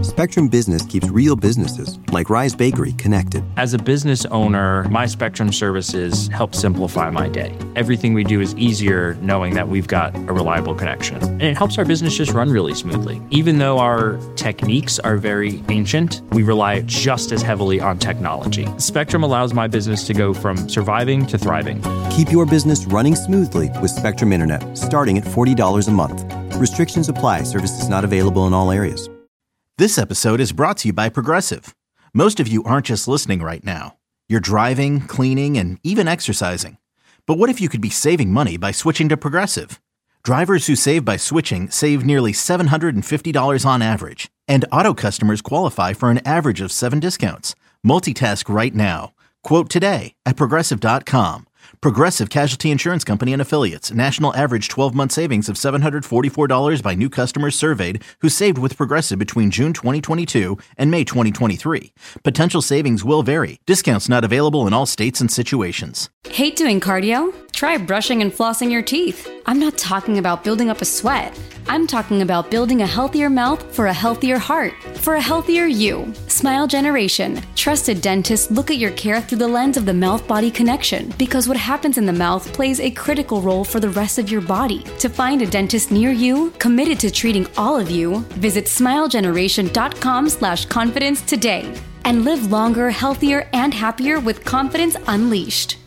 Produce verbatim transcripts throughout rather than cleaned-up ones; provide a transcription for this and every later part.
Spectrum Business keeps real businesses, like Rise Bakery, connected. As a business owner, my Spectrum services help simplify my day. Everything we do is easier knowing that we've got a reliable connection. And it helps our business just run really smoothly. Even though our techniques are very ancient, we rely just as heavily on technology. Spectrum allows my business to go from surviving to thriving. Keep your business running smoothly with Spectrum Internet, starting at forty dollars a month. Restrictions apply. Services not available in all areas. This episode is brought to you by Progressive. Most of you aren't just listening right now. You're driving, cleaning, and even exercising. But what if you could be saving money by switching to Progressive? Drivers who save by switching save nearly seven hundred fifty dollars on average. And auto customers qualify for an average of seven discounts. Multitask right now. Quote today at Progressive dot com. Progressive Casualty Insurance Company and Affiliates. National average twelve-month savings of seven hundred forty-four dollars by new customers surveyed who saved with Progressive between June twenty twenty-two and May twenty twenty-three. Potential savings will vary. Discounts not available in all states and situations. Hate doing cardio? Try brushing and flossing your teeth. I'm not talking about building up a sweat. I'm talking about building a healthier mouth for a healthier heart, for a healthier you. Smile Generation. Trusted dentists look at your care through the lens of the mouth-body connection, because what happens in the mouth plays a critical role for the rest of your body. To find a dentist near you, committed to treating all of you, visit smilegeneration.com slash confidence today and live longer, healthier, and happier with confidence unleashed.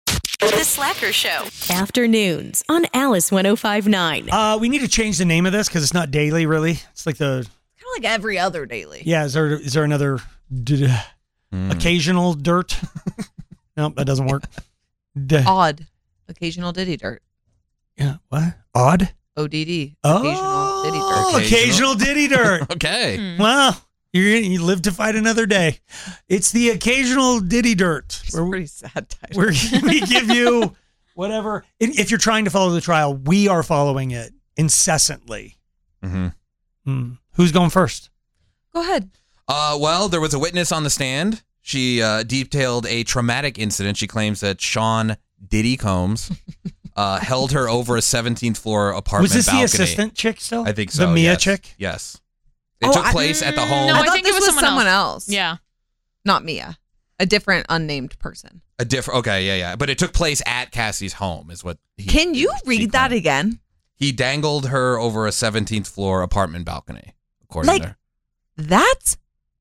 The Slacker Show. Afternoons on Alice one oh five point nine. Uh, we need to change the name of this because it's not daily, really. It's like the... Kind of like every other daily. Yeah, is there is there another d- mm. occasional dirt? Nope, that doesn't work. D- Odd. Occasional Diddy Dirt. Yeah, what? Odd? O D D. Oh, occasional Diddy Dirt. Occasional Diddy Dirt. Okay. Hmm. Well, you you live to fight another day. It's the occasional Diddy Dirt. It's a pretty sad title. Where we give you whatever. If you're trying to follow the trial, we are following it incessantly. Mm-hmm. Hmm. Who's going first? Go ahead. Uh, well, there was a witness on the stand. She uh, detailed a traumatic incident. She claims that Sean Diddy Combs uh, held her over a seventeenth floor apartment balcony. Was this balcony. the assistant chick still? I think so. The Mia yes. chick? Yes. It Oh, took I- place at the home. No, I, I thought think this it was was someone someone else. Yeah. Not Mia. A different unnamed person. A different. Okay, yeah, yeah. But it took place at Cassie's home, is what. He, Can you she read that claimed. again? He dangled her over a seventeenth floor apartment balcony, according Like, to her. That's...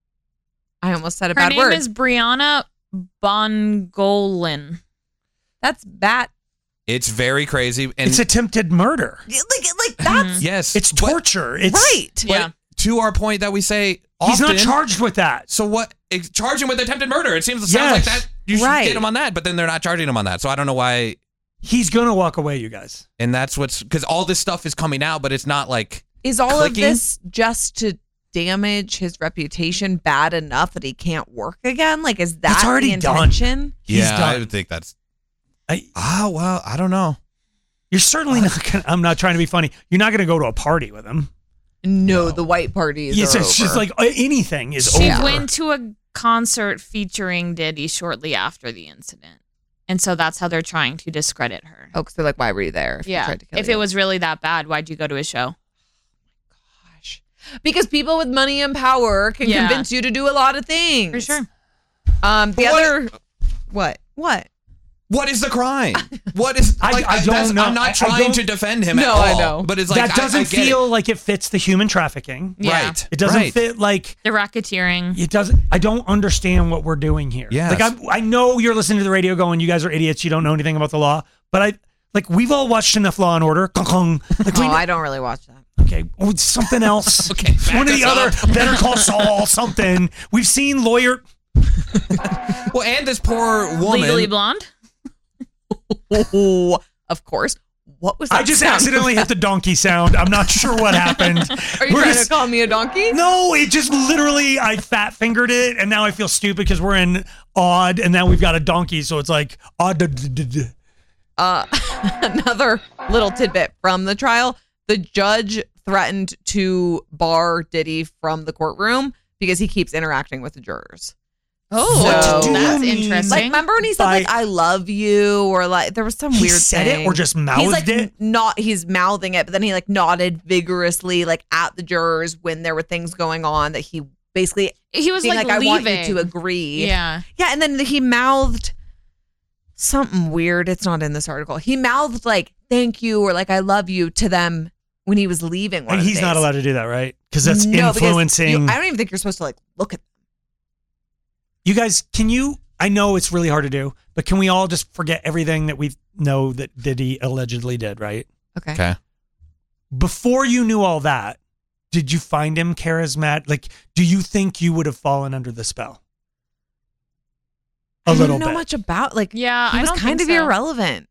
I almost said a Her bad name word. is Brianna Bongolin. That's bat. It's very crazy. And It's attempted murder. Like, like that's... yes, It's but- torture. It's right. but Yeah. to our point that we say He's not often, charged with that. So what? ex- Charge him with attempted murder. It seems it Yes. sounds like that. You should Right. get him on that, but then they're not charging him on that. So I don't know why. He's going to walk away, you guys. And that's what's because all this stuff is coming out, but it's not like Is all clicking. of this just to damage his reputation bad enough that he can't work again? Like, is that It's already the done. intention? He's yeah, I done. would think that's. I, Oh well, I don't know. you're certainly not going to, I'm not trying to be funny. You're not going to go to a party with him. No, the white parties Yes, are it's just over. like uh, anything is She over. went to a concert featuring Diddy shortly after the incident. And so that's how they're trying to discredit her. Oh, because they're like, why were you there? If he Yeah. tried to kill If you? it was really that bad, why'd you go to his show? Gosh. Because people with money and power can Yeah. convince you to do a lot of things. For sure. Um, the But what- other, what? What? What is the crime? What is? I- Like, I don't that's- know. I'm I- I not trying don't- to defend him at No, all. I know. But it's like that doesn't I, I get feel it. like it fits the human trafficking. Yeah. right. It doesn't right. fit like The racketeering. it doesn't. I don't understand what we're doing here. Yes. Like I, I know you're listening to the radio going, you guys are idiots. You don't know anything about the law. But I like we've all watched enough Law and Order. Like we, Oh, I don't really watch that. okay, oh, it's something else. Okay, back one of the us other up. Better Call Saul. Something we've seen lawyer. Well, and this poor woman. Legally Blonde? Oh, of course. What was that? I just sound? accidentally hit the donkey sound. I'm not sure what happened. Are you We're trying just- to call me a donkey? No, it just literally, I fat fingered it, and now I feel stupid because we're in odd, and now we've got a donkey, so it's like odd. Uh, another little tidbit from the trial. The judge threatened to bar Diddy from the courtroom because he keeps interacting with the jurors. Oh, What do that's you mean? interesting. Like, remember when he said, By- like, I love you, or like, there was some He weird said thing. it or just mouthed he's like, it? Not, he's mouthing it, but then he like nodded vigorously, like at the jurors when there were things going on that he basically, He was being like, I want you leaving. to agree. Yeah. Yeah. And then he mouthed something weird. It's not in this article. He mouthed like, thank you, or like, I love you to them when he was leaving. One And of the he's not days. allowed to do that, right? Because that's No, because influencing. you- I don't even think you're supposed to like look at them. You guys, can you? I know it's really hard to do, but can we all just forget everything that we know that Diddy allegedly did, right? Okay. Okay. Before you knew all that, did you find him charismatic? Like, do you think you would have fallen under the spell? A I little don't know bit. much about like. Yeah, he I was don't kind think of so. irrelevant.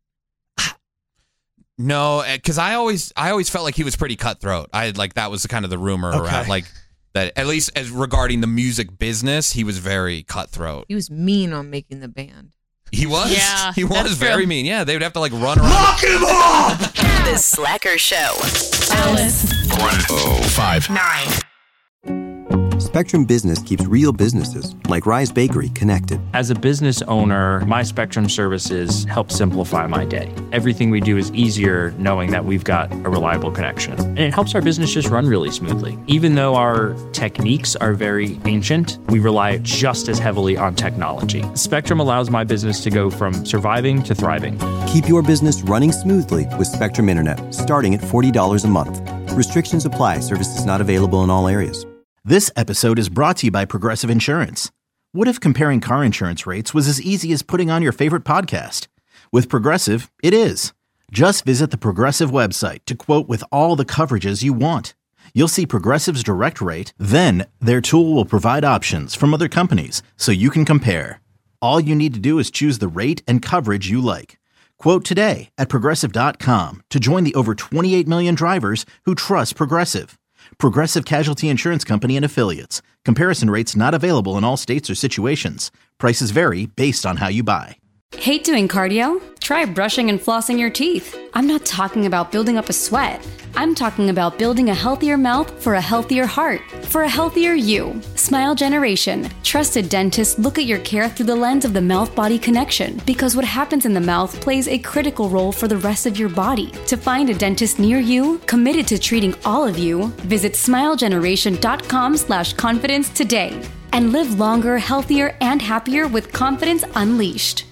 No, because I always, I always felt like he was pretty cutthroat. I like that was kind of the rumor Okay. around, like that. At least as regarding the music business, he was very cutthroat. He was mean on making the band. He was. Yeah, he was that's very true. mean. Yeah, they would have to like run around. Lock him up! The Slacker Show. Alice. one oh five Nine. Spectrum Business keeps real businesses, like Rise Bakery, connected. As a business owner, my Spectrum services help simplify my day. Everything we do is easier knowing that we've got a reliable connection. And it helps our business just run really smoothly. Even though our techniques are very ancient, we rely just as heavily on technology. Spectrum allows my business to go from surviving to thriving. Keep your business running smoothly with Spectrum Internet, starting at forty dollars a month. Restrictions apply. Services not available in all areas. This episode is brought to you by Progressive Insurance. What if comparing car insurance rates was as easy as putting on your favorite podcast? With Progressive, it is. Just visit the Progressive website to quote with all the coverages you want. You'll see Progressive's direct rate, then their tool will provide options from other companies so you can compare. All you need to do is choose the rate and coverage you like. Quote today at progressive dot com to join the over twenty-eight million drivers who trust Progressive. Progressive Casualty Insurance Company and Affiliates. Comparison rates not available in all states or situations. Prices vary based on how you buy. Hate doing cardio? Try brushing and flossing your teeth. I'm not talking about building up a sweat. I'm talking about building a healthier mouth for a healthier heart, for a healthier you. Smile Generation. Trusted dentists look at your care through the lens of the mouth-body connection because what happens in the mouth plays a critical role for the rest of your body. To find a dentist near you, committed to treating all of you, visit smilegeneration.com slash confidence today and live longer, healthier, and happier with confidence unleashed.